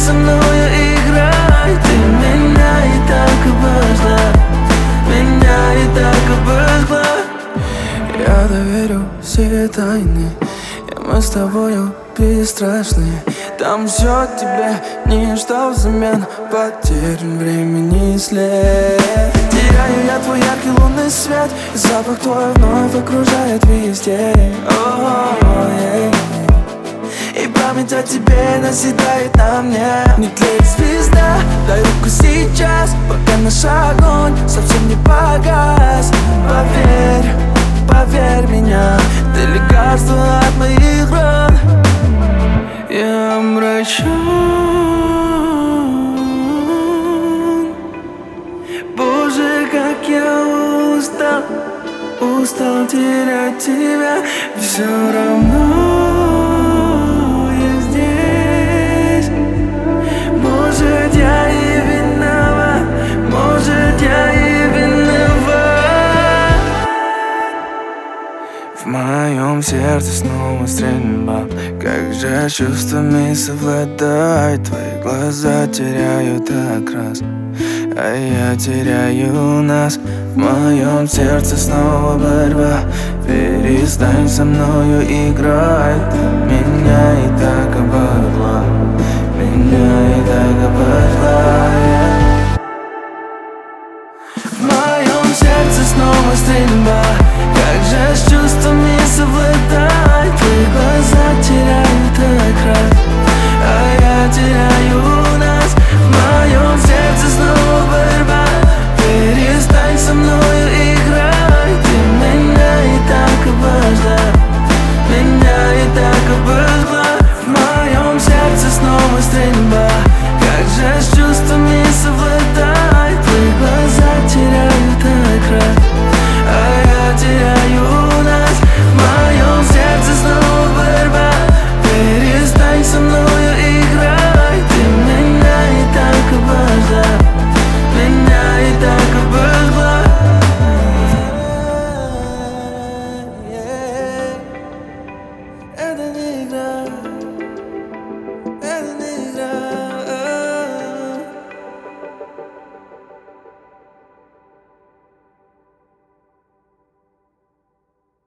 со мною играй. Ты меня и так обожгла, меня и так обожгла. Я доверю все тайны, и мы с тобою бесстрашны. Там все тебе ничто взамен потерян времени след. Теряю я твой яркий лунный свет, и запах твой вновь окружает везде. И память о тебе наседает на мне. Не тлеет звезда, дай руку сейчас, пока наш огонь совсем не погас. Поверь, поверь меня, ты лекарство от моих ран. Я омрачен, Боже, как я устал, устал терять тебя. Все равно я здесь. Может, я и виноват, может, я и виноват. В моем сердце снова стрельба, как же чувствами совладать. Твои глаза теряют окрас, а я теряю нас. В моем сердце снова борьба, перестань со мною играть. Ты меня и так обожгла, меня и так обожгла. В моем сердце снова стрельба, как же с чувствами совладать. Твои глаза теряют окрас, а я теряю